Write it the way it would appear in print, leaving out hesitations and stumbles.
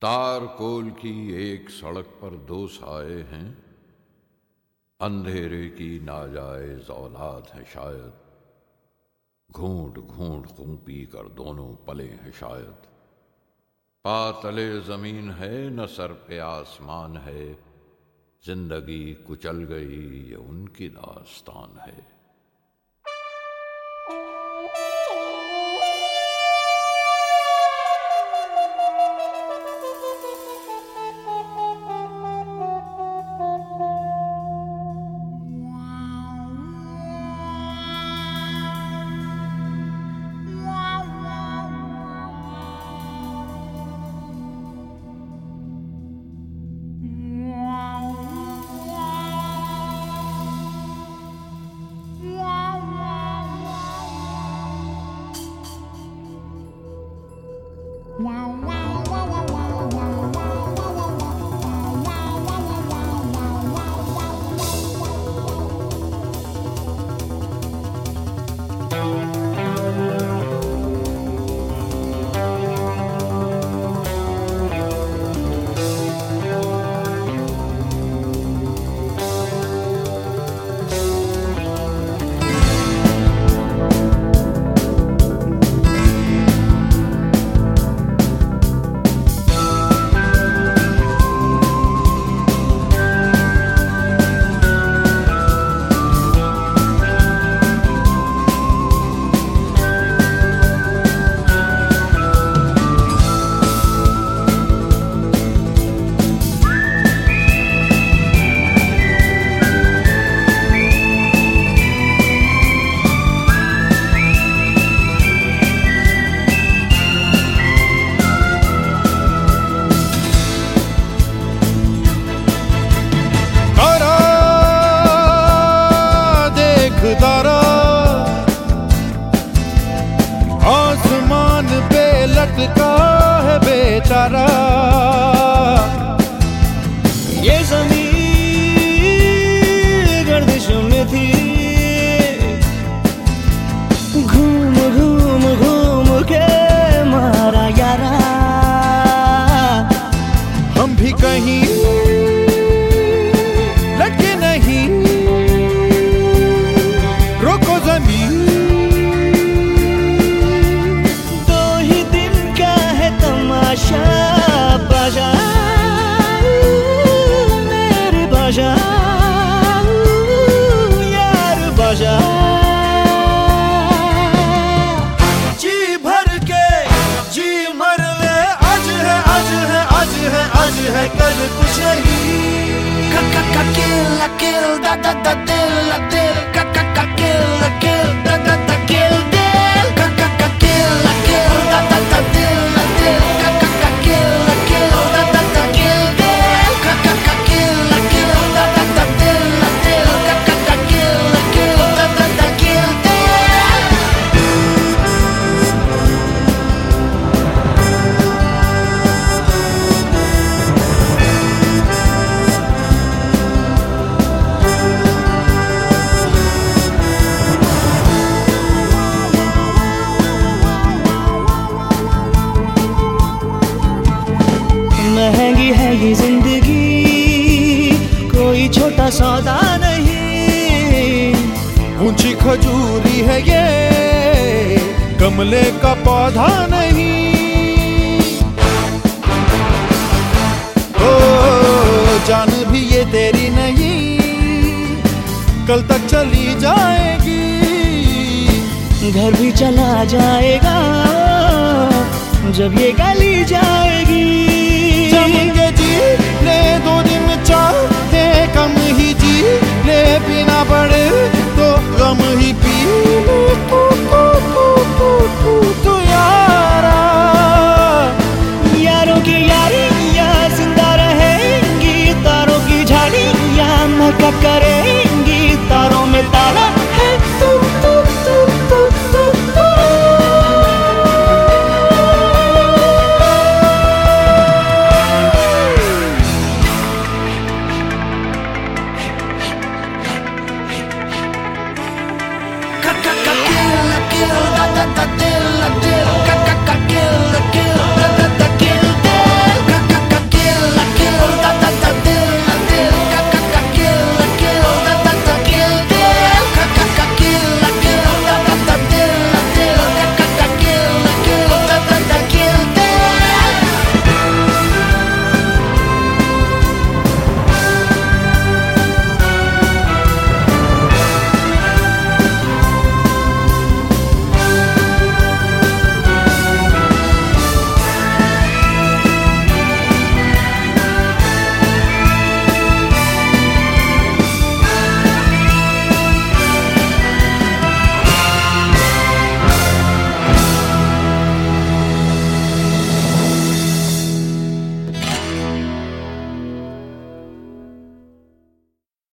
तारकोल की एक सड़क पर दो साए हैं, अंधेरे की नाजायज औलाद है शायद। घूंट घूंट खूं पी कर दोनों पले हैं शायद। पातले जमीन है न सर पे आसमान है, जिंदगी कुचल गई ये उनकी दास्तान है। आसमान पे लटका है बेचारा, ये ज़मीन गर्दिश में थी। घूम घूम घूम के मारा यारा, हम भी कहीं लटके नहीं। रोको ज़मीन, बाजा मेरे बाजा यार बाजा। जी भर के जी मर ले, आज है आज है आज है आज है कल कुछ नहीं। किल किल दा दा दा दिल दिल किल किल दा दा दा किल दिल किल किल दा दा दा दिल दिल महंगी है ये जिंदगी, कोई छोटा सौदा नहीं। ऊंची खजूरी है ये, गमले का पौधा नहीं। ओ जान भी ये तेरी नहीं, कल तक चली जाएगी। घर भी चला जाएगा जब ये गली जाएगी। जमेंगे जी ले 2 दिन चाहे कम ही जी ले, पीना पड़े तो गम ही पी ले। तू यारा, यारों की यारियां जिंदा रहेंगी, तारों की झाड़ियां महक करेंगी, तारों में ताला